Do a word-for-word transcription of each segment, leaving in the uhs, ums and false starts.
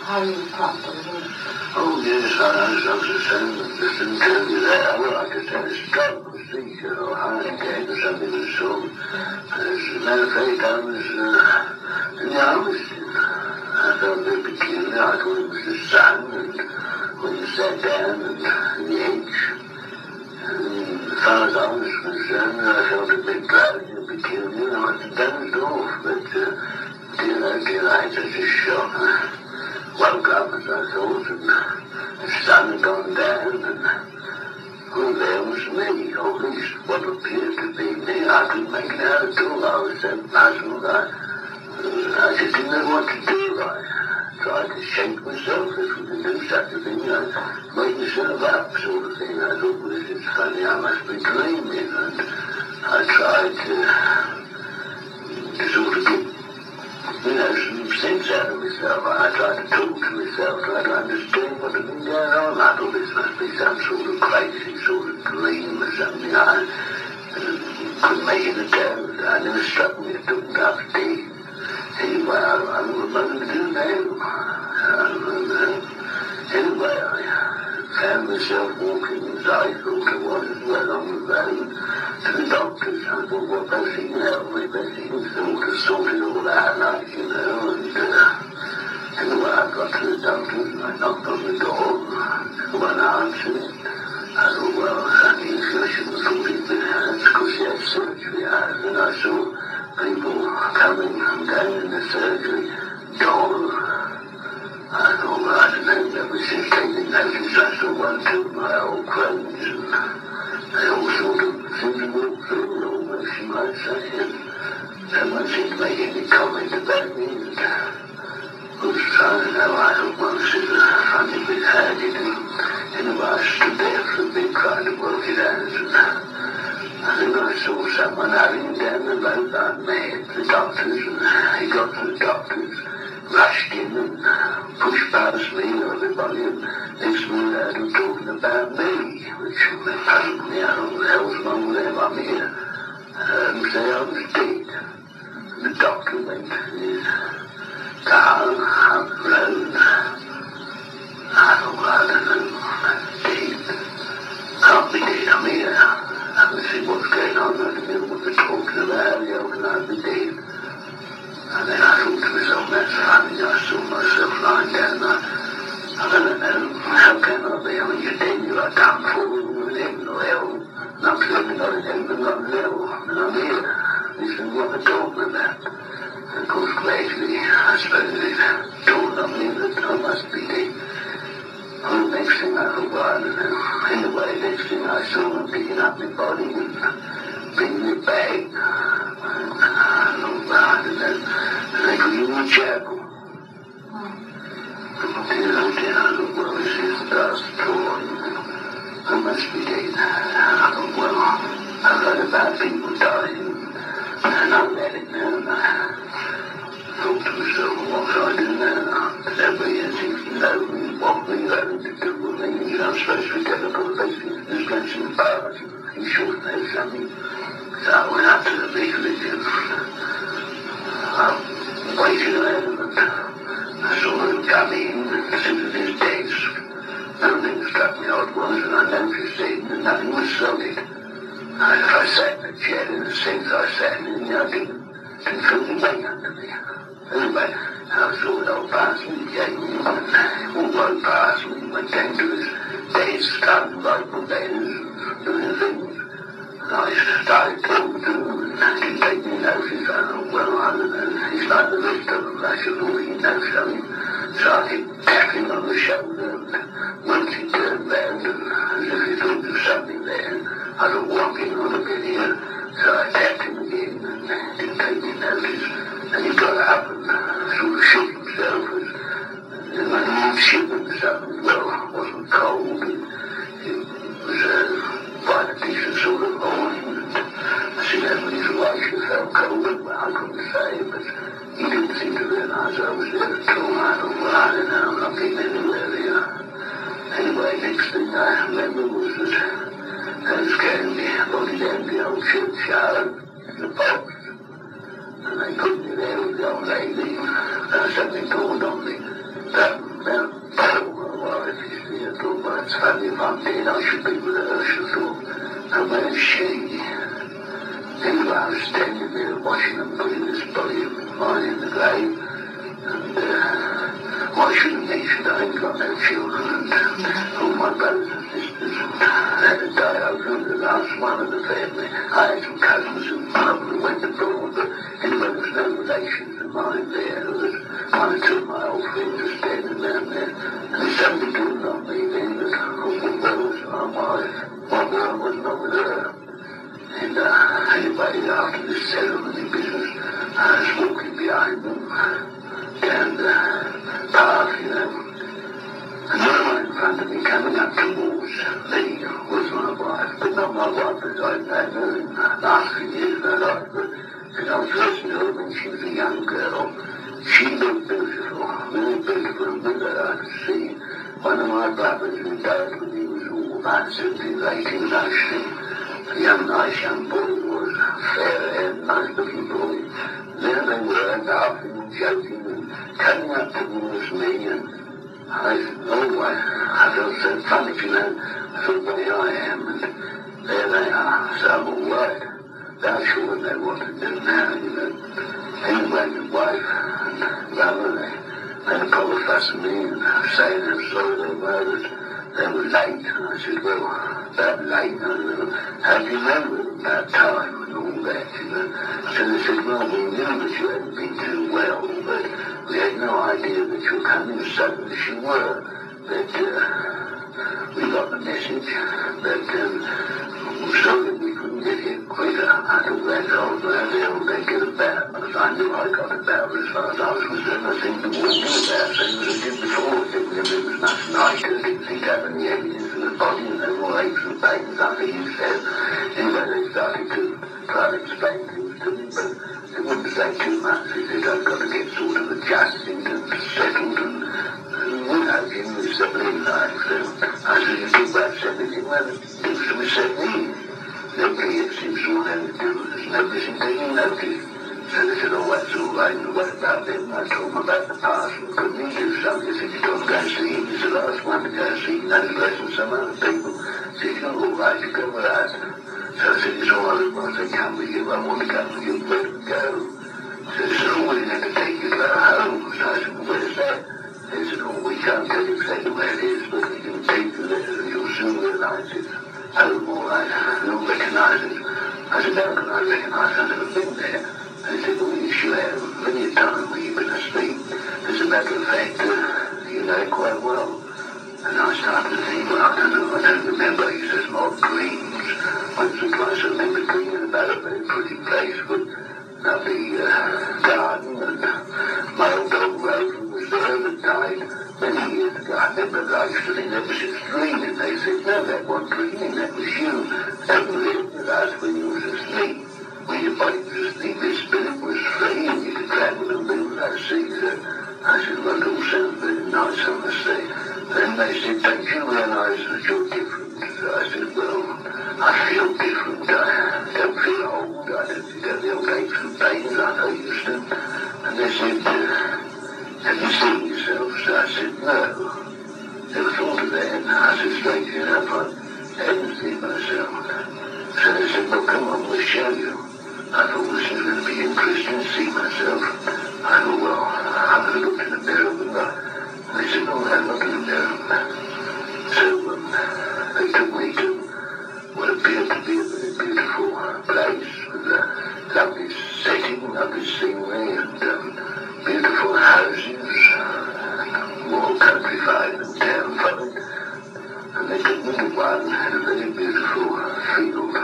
how you properly? Oh, yes, I was the same. Listening to you there. Well, I just had a stroke of speech, or a heart attack or something of the sort. As a matter of fact, I was uh, in the army. I felt a bit peculiar. I thought it was the sun, and when you sat down and the edge. And as far as I was concerned, I felt a bit drowsy and peculiar. I must have dozed off, but uh, dear, oh dear, I had such a shock. I woke up as I thought, and the sun had gone down, and well, there was me, or at least what appeared to be me. I couldn't make it out at all. I was so puzzled. I, I just didn't know what to do. I tried to shake myself if we could do such a thing. I made myself up, sort of thing. I thought, well, this is funny. I must be dreaming. And I tried to, to sort of get, you know, some sense out of myself. I tried to talk to myself, try to understand what had been going on. I thought this must be some sort of crazy sort of dream or something. I uh, couldn't make it out. I never struck me. It took enough days. Anyway, I, I don't know what to do now. I don't know. Anyway, I found myself walking as I thought I was well on the road to the doctors. I thought, well, perhaps he can help me. Perhaps he can sort of sort it all out, like, you know. And uh, anyway, I got to the doctors and I knocked on the door. No one answered it. I thought, well, I think I should have thought it was because she had surgery. And I saw people coming and going in the surgery door. I thought, well, I don't know, that was just taking notice. I saw one, two of my old cronies, and they all sort of seemed to walk through, almost, you might say, and no one seemed to make any comment about me, and I was trying to know, I thought, well, this is a funny bit handy, and anyway, I stood there for a bit trying to work it out, and I think I saw someone hurrying down the road like mad, the doctors, and he got to the doctors, rushed in and pushed past me and everybody, and next minute I heard them talking about me, which puzzled me. I don't know what the hell's wrong with them. I'm here. I heard them say I was dead. And the doctor went to his car up the road. I thought, well, I don't know, I'm dead. Can't be dead, I'm here. I can see what's going on. I don't know what they're talking about. How can I be dead? And then I thought to myself, that's funny. I saw myself lying down there. I don't know, how can I be? I mean, you're dead, you are done for. You're in heaven or hell. And I'm certainly not in heaven, I'm not in hell. And I'm here. This is what they're talking about. And of course, gradually, I suppose it dawned on me that I must be dead. Well, the next thing I thought, well, I don't know. Anyway, the next thing I saw them picking up my body and bringing it back. And I thought, well, I don't know. And they put you in the chapel. Oh, dear, oh, dear. I thought, well, this is the last straw. I must be dead. I thought, well, I've heard about people dying. And I'm at it now. And I thought to myself, what shall I do now? Nobody seems to know me, what me, having to do with me. You know, I'm supposed to be telepathic. There's going to be bars. He should know something. So I went up to the vicarage and I waited around and I saw him come in and sit at his desk. Nothing struck me odd was, and I noticed then that nothing was solid. And if I sat in a chair, in the sense I sat in, I didn't, didn't feel the weight under me. Anyway, I saw the old parson, he came in and all rode past me, went down to his desk, started writing letters and doing things. And I started talking to him and he didn't take me notice. I thought, well, I don't know, he's like the rest of them, I should already know something. So I kept tapping on the shoulder and once he turned round and as if he thought there was something there, I thought, walking on a bit here. So I tapped him again and he didn't take me notice. And he got up and sort of shook himself as, and when he was shivering something, well, it wasn't cold, it, it was uh, quite a decent sort of morning, and I see that when his wife felt cold, well, I couldn't say, but he didn't seem to realise I was there at all. I thought, well, I don't know, I'm not getting anywhere here. Anyway, next thing I remember was that I was carrying my body down the old churchyard in the box. And they put me there with the old lady, and something dawned on me. That dead, I should be with her, she thought. And where's she? Anyway, I was standing there watching them putting this body of mine in the grave, and uh, why shouldn't they? Should I ain't got no children, and all my brothers and sisters, and had a day I was the last one of the family. I had some cousins who probably went abroad, but anyway, there was no relations of mine there. There was one or two of my old friends were standing down there, and there's something doing on me then that, oh, well, was my wife. My girl was not with her. And uh, anyway, after this ceremony business, I was walking behind them down the path, you know. And there one in front of me coming up towards me was my wife, but not my wife as I'd known her in the last few years of her life. But when I was first knew her when she was a young girl, she looked beautiful, really beautiful, and with her I could see one of my brothers who died when he was all about seventeen, eighteen, actually. A young, nice young boy was, fair-haired, nice-looking boy. There they were, laughing and joking and coming up towards me, and I said, oh, I, I felt so funny, you know. I thought, there I am, and there they are, so I'm all right. They'll sure know what to do now, you know. Anyway, the wife and brother, they made a proper fuss of me and saying how sorry they were that they were late. And I said, well, about late, I don't know. How do you know about time and all that, you know? So they said, well, we knew that you hadn't been too well, but we had no idea that you were coming as sudden as you were. But uh, we got the message, but um, we're sorry we couldn't get here quicker. I thought that's all, how the hell they get about? Because I knew I got about, but as far as I was concerned, I seemed to walk in about, same as I did before. I didn't remember it was much nicer, I didn't think to have any evidence of the body, and no more aches and pains like they used to have. Anyway, they started to try to explain things to me, but they wouldn't say too much. They said I've got to get sort of adjusted and settled, and, and you know, generally settling life. So I said, you think about settling, well, it does to be settling. Nobody yet seems to want anything to do with us, nobody seems taking notice. So they said, oh, that's all right, and what about them? I told them about the past, and couldn't he do something? They said, you don't go and see him, he's the last one to go and see him, none less than some other people. I said, you're all right, you go with us. So I said, it's all right, well, I said, come with you, I want to come with you, where do we go? So they said, oh, we're going to take you to our home. So I said, well, where's that? They said, oh, we can't tell you exactly where it is, but we can take you there, and you'll soon realize it. Home, all right, you'll recognize it. I said, how can I recognize it? I've never been there. They said, well, you should have plenty of time when you've been asleep. As a matter of fact, uh, you know it quite well. And I started to think, well, I don't know, I don't remember. I used to have some odd dreams. Once or twice I remember dreaming about a very pretty place with lovely uh, garden, and my old dog Rover was there that died many years ago. I remember I used to think that was just dreaming. They said, no, that wasn't dreaming, that was you. That was it with us when you was asleep. When your body was asleep, your spirit was free, and you could travel and be without sea. So I said, well, it all sounds very nice, I must say. Then they said, don't you realise that you're different? So I said, well, I feel different. I don't feel old. I don't think I have the old aches and pains like I used to. And they said, uh, have you seen yourself? So I said, no. Never thought of that. I said, strangely enough, I hadn't seen myself. So they said, well, come on, we'll show you. I thought this was going to be interesting to see myself. I thought, well, I could have looked in the mirror, but not. They said, no, I'm not in the mirror. So um, they took me to what appeared to be a very beautiful place with a lovely setting, lovely scenery, and um, beautiful houses, more countrified than town folk. And they took me to one in a very beautiful field.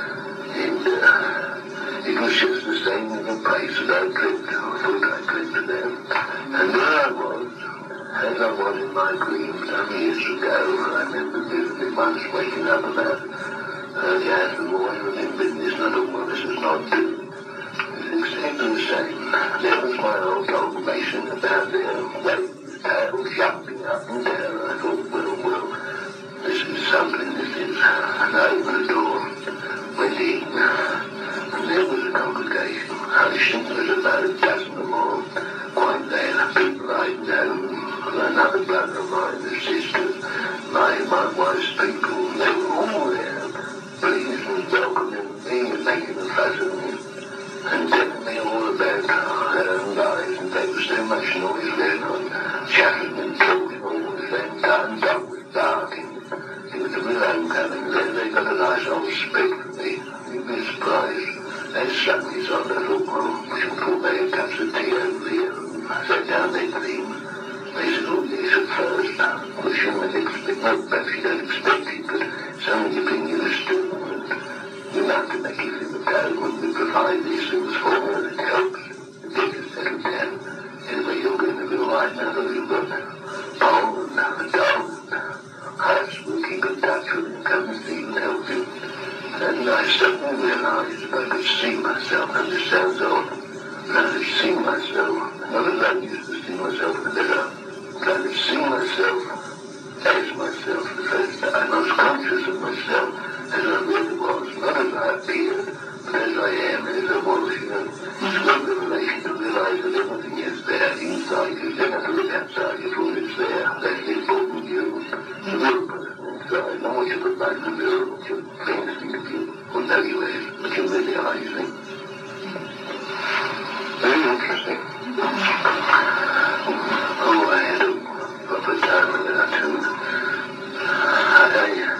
And uh, it was just the same as the place that I dreamt of, I thought I dreamt of them. And there I was, as I was in my dreams some years ago. I remember vividly once waking up about early hours in the morning, remembering this, and I thought, well, this is not true. It's exactly the same. There was my old dog racing about there, waving his tail, jumping up and down. I thought, well, well, this is something, this is. And I opened the door, went in, and there was a congregation. I think there was about a dozen or more, quite there, people I know, another brother of mine, a sister, my, my wife's people, told him all the same time, dog was barking. He was a real homecoming. They, they got a nice old respect for me. You'd be surprised. They suddenly thought, I thought, well, we should put their cups of tea over here. And I sat down there to them. They said, oh, yes, at first. Well, she might expect, no, perhaps you don't expect it, but something you've been used to. And you have to make you feel better when we provide these things for you, and it helps. It gets you settled down. Anyway, you're going to be all right now. You've got Paul and the dog. Us will keep in touch with him, come and see and help you. And I suddenly realized if I could see myself, and this sounds odd, but I could see myself, not as I used to see myself in the mirror, but I could see myself as myself the first time. I was conscious of myself as I really was, not as I appeared, but as I am, as I was, you know. It's one revelation to realize that everything is there inside you. You don't have to look outside you for it's there. That's the important you. The real person inside, not what you look like in the mirror, what your friends think of you, or know you as, but you really are, you see. Very interesting. Oh, I had a proper time with that too. I,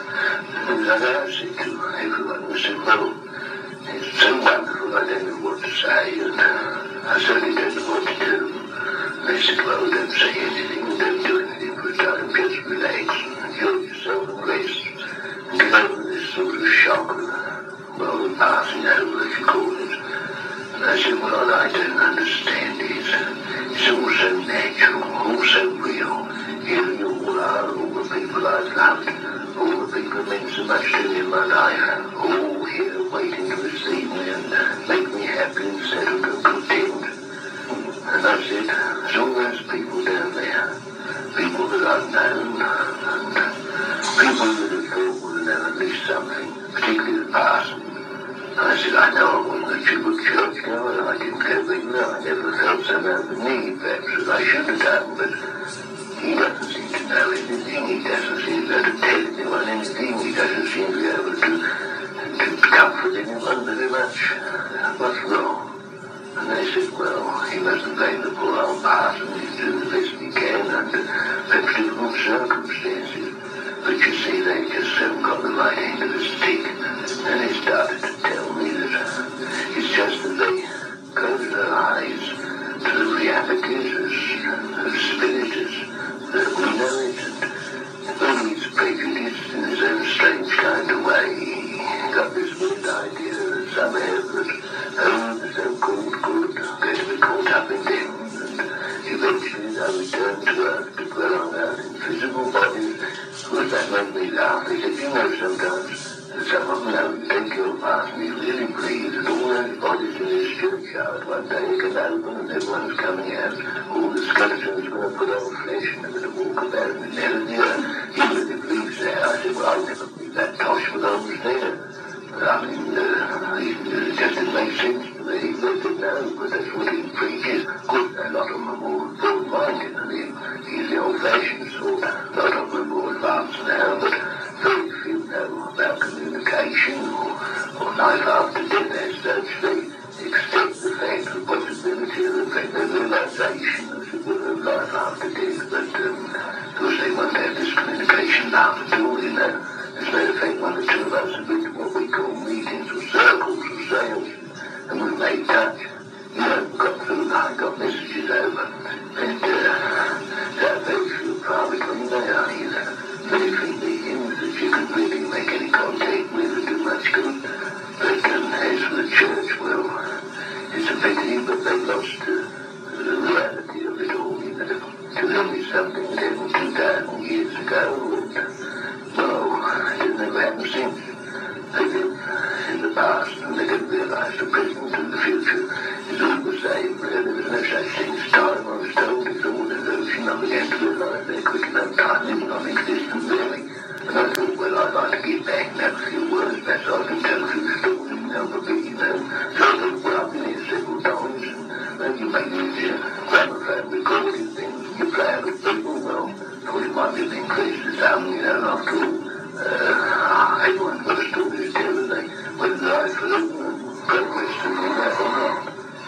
I, I said to everyone, I said, well, it's so wonderful, I don't know what to say, and I certainly don't know what to do. And they said, well, don't say anything, don't do anything for a time, just relax, enjoy yourself and rest, and get over this sort of shock of, well, passing over, as you call it. And I said, well, all I don't understand is, it's all so natural, all so real. Here you all are, all the people I've loved, all the people who meant so much to me in my life, all here waiting to receive me and make me happy and settled and content. And I said, there's all those people down there, people that I've known, and people that have thought would have known at least something, particularly the parson. I said, I know I wasn't a typical church goer, I didn't go regular, I never felt somehow the need, perhaps, as I should have done, but he doesn't seem to know anything, he doesn't seem to be able to tell anyone anything, he doesn't seem to be able to, to comfort anyone very much. What's wrong? And they said, well, he mustn't blame the poor old parson, he's doing the best he can under perhaps difficult circumstances. But you see, they just haven't got the right end of the stick. And they started to tell me that it's just that they close their eyes to the realities of, of spirit that we know it, and only he's prejudiced in his own strange kind of way. He got this weird idea that somehow that, oh, the so-called good are going to be caught up in them, and eventually they'll return to earth to dwell on earth in physical bodies. Of course, that made me laugh. They said, you know, sometimes some of them know you take your past and you really believe that all those bodies in this churchyard one day can open and everyone's coming out. All the skeletons are going to put on flesh and they're going to walk about in the middle of the earth. He really believes that. I said, well, I never believed that tosh, but I was there. I mean, uh, it just didn't make sense to me. They didn't know, but that's what he preaches. Of course, a lot of them are more broad-minded than him. He's the old-fashioned sort. A lot of them are more advanced now, but very few know about communication or, or life after death as such. They accept the fact, the possibility of the fact, the realization of the life after death, but um, of course they won't have this communication now at all, you know. As a matter of fact, one or two of us have been to what we call meetings or circles or sales, and we've made touch. You know, got through, I got messages over, and uh, that very few privately they are either very few meetings that you can really make any contact with or do much good. But um, as for the church, well, it's a pity, but they lost uh, the reality of it all, you know. It was only something that happened two thousand years ago, and well, it never happened since. They live in the past, and they didn't realise the present and the future is all the same. Really, there's no such thing as time, I was told. It's all an illusion. I began to realise that quick enough time is non-existent, really. And I thought, well, I'd like to get back and have a few words. Perhaps I can tell a few stories and help a bit, you know. So I thought, well, I've been here several times, and then you make these uh, gramophone recording things, and you play out with people. Well, I thought it might be an increase to some, you know, after all. Uh, everyone's got a story to tell, and they whether I for them and progress and all that.